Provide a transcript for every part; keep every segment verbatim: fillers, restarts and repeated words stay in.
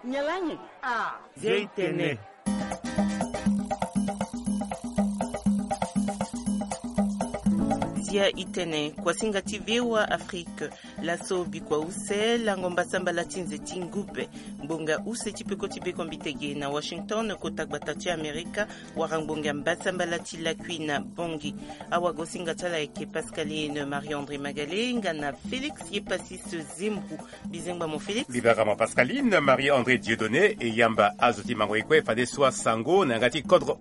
Nyalanyi. Ah, Zeitene. Zia itene kwa singati vewa Afrique laso bikwa use langomba samba latinze tingupe mbonga use chipeko chipeko mbitege na Washington kotagbatachi Amerika warambonga mbasamba latila kuina bongi awago singatala eke Pascaline Marie-André Magalé ngana Félix Yepasis Zimbu bizengba mon Félix Liberama Pascaline Marie-André Dieudonné et Yamba Azoti Mangoekwe fade swa sango nangati kodro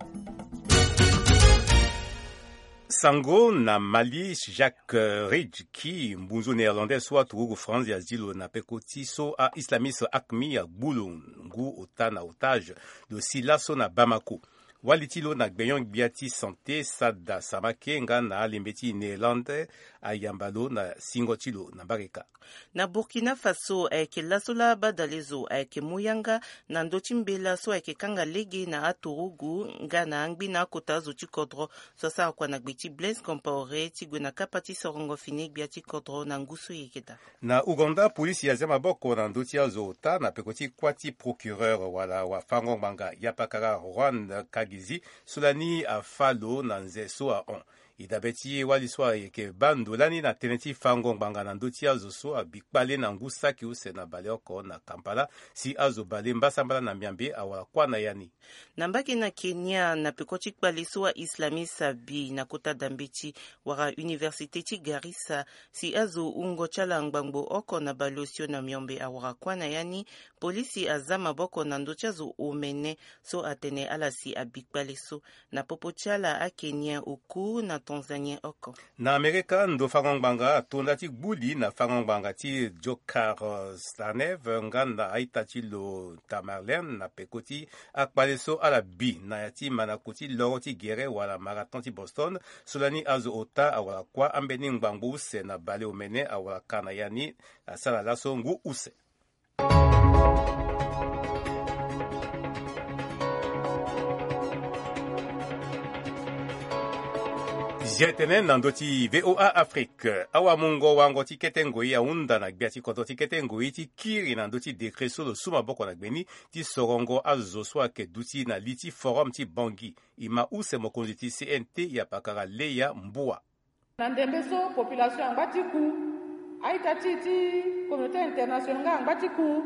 Sango na Mali Jacques Ridge ki mbunzo néerlandais soit tugu France ya zilo na pekoti so a islamiste akmi ya gbulu ngu otana otage do silaso na Bamako walitilo na gbeyon biati santé sada samake nga na alimbeti néerlandais ayambalo na singotilo na bareka na Burkina Faso eke lasola badalezo eke muyanga na ndochimbela so eke kanga lege na aturugu nga na angbi na kotazo chikodro sasa kwa na gbeti Blaise Compaoré tigwe na kapati sorongo finik biati kodro na ngusu yekeda na Uganda polisi ya zema boko na ndoti ya zota na pekoti kwati procureur wala wa fango manga yapakara Juan Kagizi sulani afalo na nzeso a on idabeti waliswa yeke bandolani na teneti fango banga na ndoti ya zoso abikbale na ngusaki use na baleoko na Kampala si azo bale mbasambala na miambe awala kwa na yani nambaki na Kenya na pekoti kbaliswa islamisa bi na kota dambeti wara université ti Garissa si azo ungo chala ngbangbo oko na balosio na miambe awala kwa na yani polisi azama boko na ndoti ya zo omene so atene alasi abikbale so na popo chala a Kenya uku na Tanzania oko. Na Amerika ndo fangongbanga atonda ti gbuli na fangongbanga ti Jokar Slanev nganda aitati lo Tamerlan na pekoti akpaleso ala bi na yati manakoti loro ti gere wala marathon ti Boston solani azo ota awala kwa ambeni ngbangbo use na bale omene awala kana yani asala laso ngu use. Jetene nandoti V O A Afrique awa mungo wango ti ketengoi ya unda na gbiati koto ti ketengoi ti kiri nandoti dekreso lo suma boko na gbeni ti sorongo azo swa ke duti na liti forum ti Bangui ima use mokonzi ti C N T ya pakara Leya Mbua na ndembeso population angati ku aita ti ti communauté internationale nga angati ku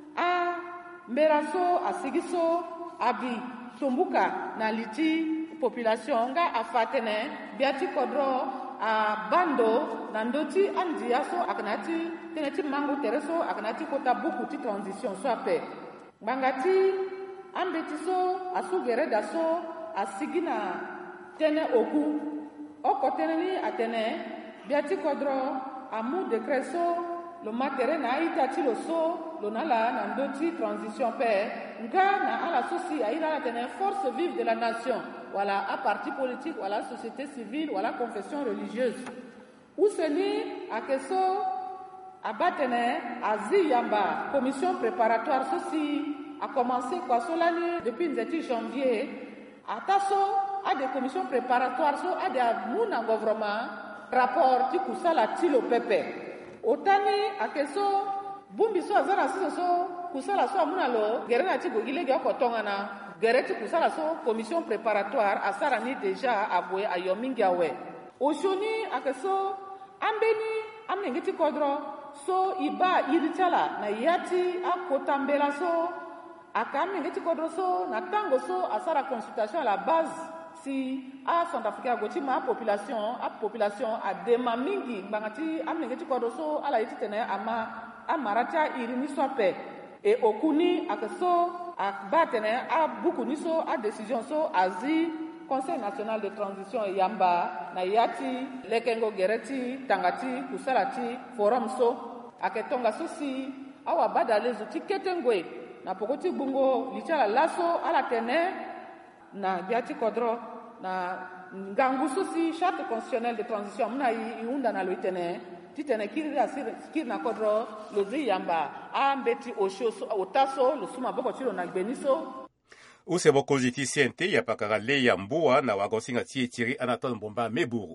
a mberaso asigiso abi tumbuka na liti population nga afatene biati kodro a bando na ndoti andi aso akanati teneti mango tereso akanati kota buku ti transition so ape bangati ambeti so asugere daso asigina tene oku oko tene ni atene biati kodro amu dekreso lo matere na itati lo so lo nala na ndoti transition pe nga na ala sosi aira la tene force vive de la nation voilà à parti politique voilà société civile voilà confession religieuse ou seni akeso abatene azi yamba commission préparatoire ceci a commencé quoi solani depuis nzeti janvier ataso a des commissions préparatoires so a des muna gouvernement rapport ti kusala tilo pepe otani akeso bumbi so azara siso so kusala so amuna lo gerena ti gogilege okotongana gereti kusala so commission préparatoire asara ni déjà abwe ayomingi awe oshoni akeso ambeni amnengeti kodro so iba iritala na yati akotambela so akamnengeti kodro so na tango so asara consultation à la base si a Centrafrique goti ma population a population a dema mingi bangati amnengeti kodro so ala yiti tene ama amaratia irini sope e okuni akeso akbatene a buku niso a décision so azi Conseil national de transition yamba na yati lekengo gereti tangati kusalati forum so aketonga so si awa badalezo tiketengwe na pokoti bungo lichala laso ala tene na biati kodro na ngangu so si charte constitutionnelle de transition muna iunda na loitene titene kiri asir kiri na kodro lozi yamba a mbeti osho otaso lo suma boko chilo na gbeniso use bokonzi ti C N T ya pakara Leya Mbua na wagosinga ti etiri Anatole Mbomba Meburu.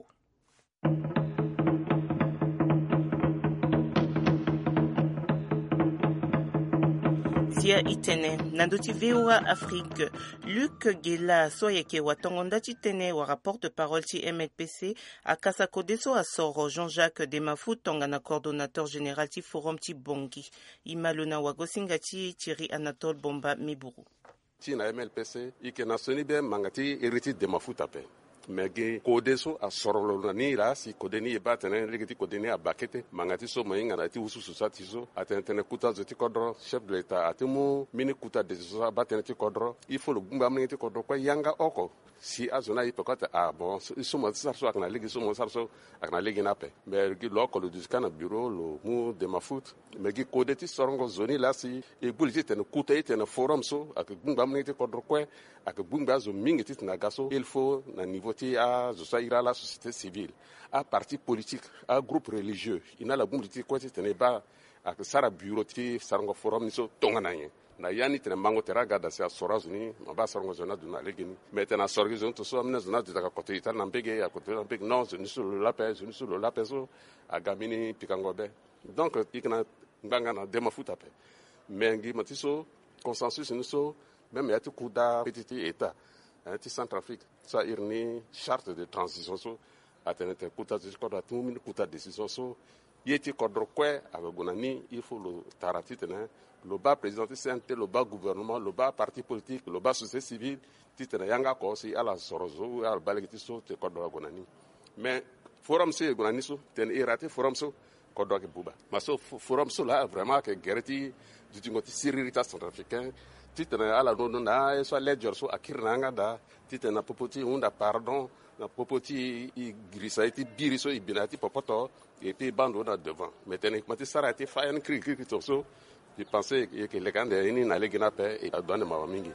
Sia itene nanduti V O A Afrique. Luc Gela soyeke watongonda titene wa rapporte parole ti M L P C a kasa kodeso a soro Jean-Jacques Demafou tongana coordonnateur général ti forum ti Bongi. Imalona wagosinga ti Thierry Anatole Bomba Miburu. Ti na M L P C ike na soni be mangati eriti Demafou tape. Megi kodeso a sorolo na ni la si kodeni e batene legiti kodeni a bakete mangati so moyinga na ti usu susati so atene kuta zoti kodro chef de l'état atemu mini kuta de so batene ti kodro il faut le bumba mini ti kodro kwa yanga oko si azona i pekota a bon so mo sarso akna legi so mo sarso akna legi na pe megi loko le diskana bureau lo mu de mafut megi kodeti sorongo zoni la si e buliti tene kuta i tene forum so ak bumba mini ti kodro kwa ak bumba zo mingi ti na gaso il faut na niveau à la société civile, à parti politique, à groupe religieux. Il n'a la boum de quoi tu n'es pas à Sara bureau ti sarango forum ni so tongananye. Na yani tene mango tera gada sia sorazuni, maba sarango zona duna legini. Metena sorgi zon to so amna zona de ka kote ita na mbege ya kote na mbege non zoni so le lapin, zoni so le lapin so a gamini pikangobe. Donc ikna nganga na Demafou tape. Mengi matiso consensus ni so même ya tu kuda petit état. Ti Centrafrique sa irni charte de transition so atenete kuta discours atumini kuta décision so yeti kodro kwe agonani il faut le tarati tene le bas président C N T le bas gouvernement le bas parti politique le bas société civile titene yanga ko si ala sorozo ala balagiti so te kodro agonani mais forum se agonani so ten irate forum so kodro ke buba maso forum so là vraiment que gereti du tingoti siririta centrafricain titene ala nono na so ledger so akirnanga da titene popoti unda pardon na popoti i grisaiti biriso i binati popoto et puis bando na devant maintenant mati sarati fa en cri cri to so je pensais que les gars ni na legina pe et adone mawamingi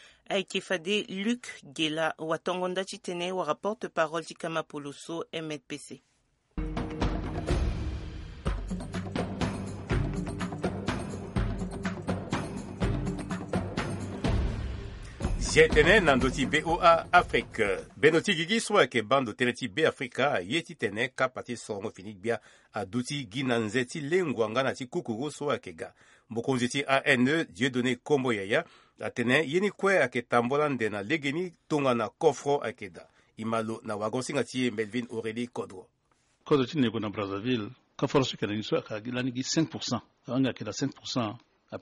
Aikefade Luc Gela watongonda titene wa rapporte parole ti Kamapoloso M L P C. Jetene nandoti B O A Afrique. Benoti gigi soit ke bando teneti B Africa yeti tene kapati songo finik bia aduti ginanzeti lengwanga na ti kukuru soit ke ga. Mokonzi ti A N E Dieudonné Kombo Yaya atene yeni kwe ake tambolande na legeni tonga na kofro akeda. Imalo na wagonsinga ti Melvin Aurélie Kodro. Kodo ti nego na Brazzaville ka forso ke na niso akagilani gi cinq pour cent. Anga ke da cinq pour cent.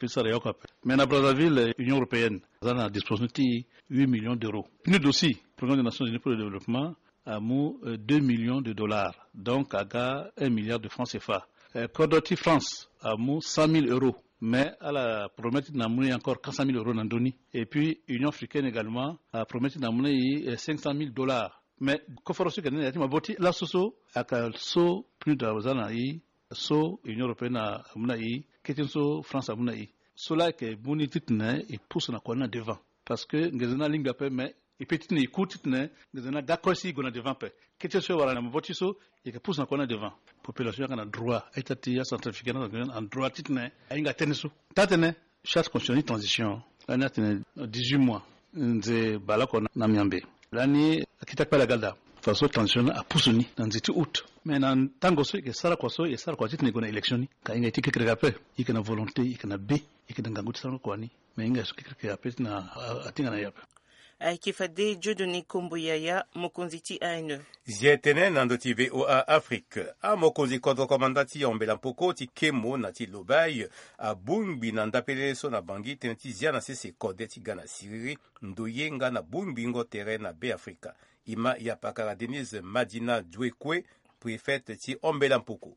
Mais à Brazzaville, l'Union européenne a à disposition huit millions d'euros. P N U D aussi, le Programme des Nations Unies pour le développement, a mis deux millions de dollars, donc à un milliard de francs C F A. Cordoti France a mis cent mille euros, mais elle a promis d'amener encore quatre cent mille euros dans Doni. Et puis l'Union africaine également a promis d'amener cinq cent mille dollars. Mais quand on reçoit qu'il y a des la soso, à so plus d'argent so l'Union européenne a amené Ketenso France a amené cela que boni titne et pousse na kona devant parce que ngezana linga pe mais et petit ne écoute titne ngezana d'accord si gona devant pe Ketenso wala na votiso et que pousse na kona devant population kana droit etati ya centrafricaine en droit titne ainga teneso tatene charte constitutionnelle transition l'année tene dix-huit mois nze balako na miambe l'année kitakpa la galda façon transition a poussoni dans nziti août mais nan tango so ke sara kwaso e sara kwati ne gona election ni ka inga tike krega pe ike na volonté ike na be ike na nganguti sara kwani mais inga so krega pe na atinga na yape Aikefade Dieudonné Kombo Yaya mokonzi ti A N E Zietene nandoti V O A Afrique a mokonzi kodro komandati ombela mpoko ti kemo na ti lobai a bungbi na ndapele so na bangi teneti zia na sese kode ti gana siriri ndoyenga na bungbi ngo tere na B Africa ima ya pakara Denise Madina Dwekwe préfète ti ombela mpoko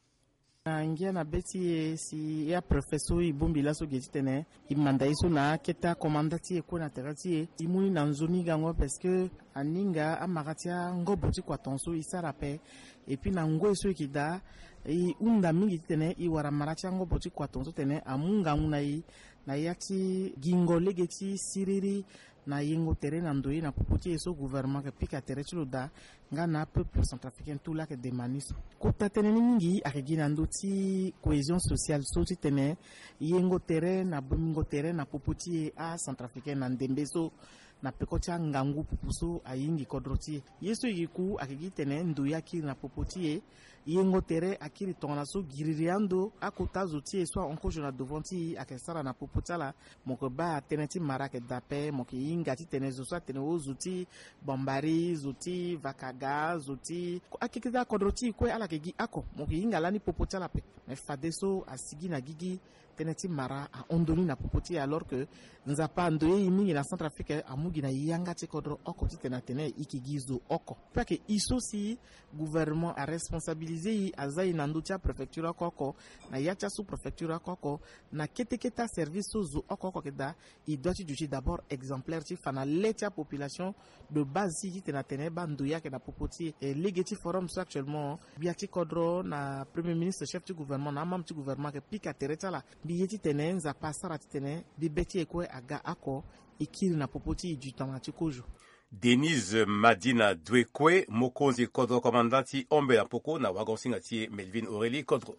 na ingia na beti si ya professeur ibumbi la so geti tene imanda iso na keta komandati e kona terati imuni na nzoni gango parce que aninga amakatia ngobo ti kwa tonso isara pe et puis na ngo iso kida i unda mingi tene i wara maratia ngobo ti kwa tonso tene amunga nguna i na yati gingo legeti siriri na yengo tere na ndoyi na popoti eso gouvernement ke pika tere chilo da nga na peuple centrafricain tout la ke demanis kota tene mingi akegi na ndoti cohésion sociale so ti tene yengo tere na bomingo tere na popoti a centrafricain na ndembe so na pekoti ngangu pupuso ayingi kodroti yeso yiku akegi tene ndoya ki na popoti yengo tere akiri tongana so giririando akota zoti soit onko jona devonti akesara na popotala moko ba teneti marake dape moko ingati tenezo soit tenezo zoti bambari zoti vakaga zoti akikida kodroti kwe ala kegi ako moko ingala ni popotala pe me fadeso asigi na gigi teneti mara a ondoni na popoti alors que nzapa ndoye mingi na Centrafrique amugi na yanga te kodro oko tena tene ikigizo oko parce que iso si gouvernement a responsabilisé azai na ndotia préfecture koko na yacha sous préfecture koko na keteketa service zo oko koko keda il doit être d'abord exemplaire ti fana letia population de base si tena tene bandoya ke na popoti et legati forum so actuellement biati kodro na premier ministre chef du gouvernement na mam ti gouvernement ke pika teretala biyeti tene za pasara tene bi beti ekwe aga ako ikiri na popoti du tamati kojo. Denise Madina Dwekwe mokonzi kodro commandant ombe la poko na wagonsinga tie Melvin Aurélie kodro.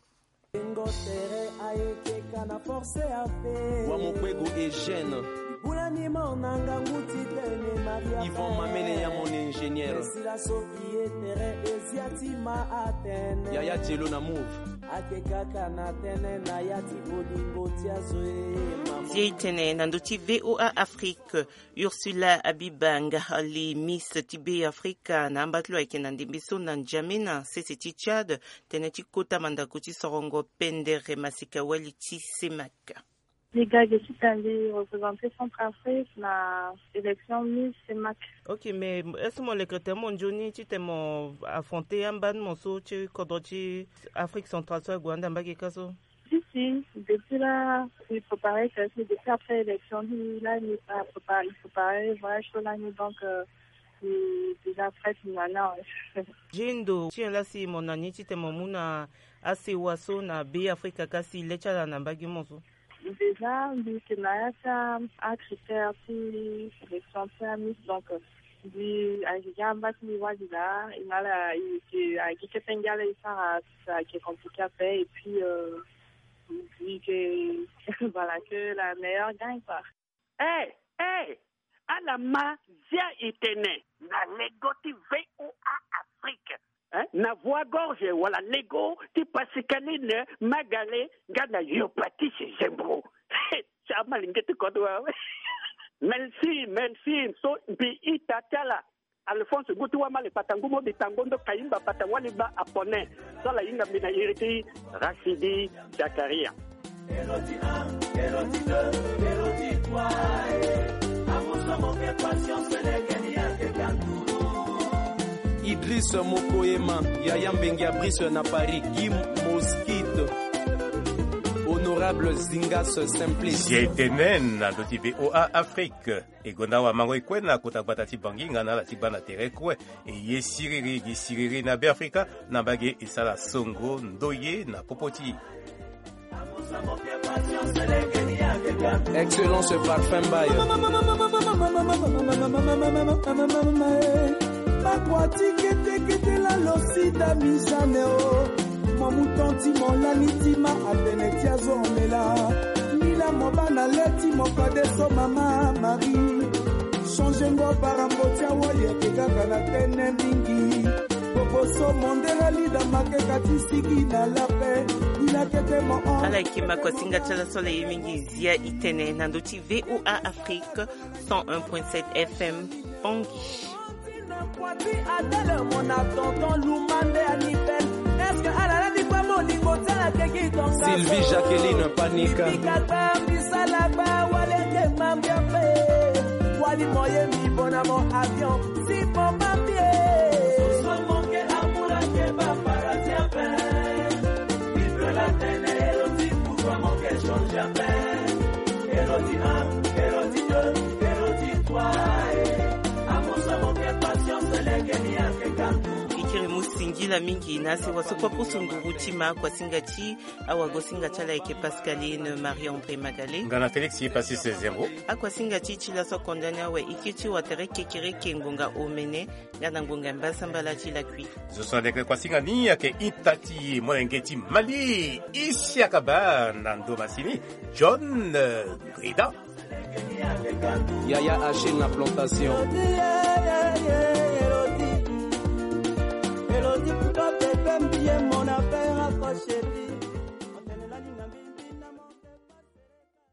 Wa mokwego Eugène Yvon Mamene ya mon ingénieur Yaya Telo na move Zietene Nanduti V O A Afrique Ursula Abibanga Ali Miss Tibé Africa Nambatlo Ekenandimbiso Nanjamina Seseti Tchad Teneti Kota Mandakuti Sorongo Pendere Masika Waliti Semaka. Les gars, je suis allée représenter Centrafrique dans l'élection Miss Semac. Ok, mais est-ce que le critère mon Johnny, tu t'es affronté un ban mon saut, tu connais Afrique centrale, soit Rwanda, Mbagekaso? Si, si, depuis là, il faut pareil, depuis après l'élection, là, il faut pareil, il faut pareil, voilà, je suis là, donc, déjà prête, maintenant. Jindo, tu es là, si mon année, tu t'es mon mouna, assez oiseau, na B Afrique, kasi, l'échat, na Mbagimoso. Déjà, du Sénat, un critère qui sélection permis, donc, du Algérien, il y a il y a il y a quelques Bengales, ça qui est compliqué à faire, et puis, vu que, voilà, que la meilleure gagne, quoi. Eh, eh, à la mazia itene, na legoti V O A Afrique. Hein? Na voix gorge wala lego ti pasikaline magale gana yopati si zembro chama lingete kodwa merci merci so bi itatala Alphonse Gutu wa male patangumo bitangondo kaimba patawali ba apone sala inga mina iriti Rashidi Zakaria Eloti un eloti deux eloti trois amoso mon que patience le genia que cantu Idriss Mokoema, Yaya Mbengia Brice na Paris, Guy Mosquito, Honorable Zingas Simplice. Zietenen na doti V O A Afrique. Egona wa mango ikwena kutabata tibangi ngana la tibana terekwe. E ye siriri gi siriri na Afrika na bage isala songo ndoye na popoti. Excellence parfum baye. Makwati kete kete la losida mizaneo Momutonti molanitima abenetia zomela Nila mobana leti mokadeso mama Marie Changengo barambotia woye kekaka na tene mingi Boboso mondela lida makeka tisiki na lape Ila kete mo on Ala ikima kwa singa chala soleil mingi zia itene Nanduti V O A Afrique cent un virgule sept F M Pongi Sylvie Jacqueline Panika Ikiri musingi la mingi nasi wasokwa pusunguru tima kwa singati awa gosinga chala eke Pascaline Marie-André Magalé Ngana Félix yi pasi se zembo akwa singati chila so kondana we ikichi watere kekere kengonga omene ngana ngonga mbasambala chila kui Zoso ndeke kwa singa ni yake itati mwengeti Mali isi akaba nando masini John Grida Yaya Haché na plantation Elodie pour toi bébé, bien mon affaire à toi chérie.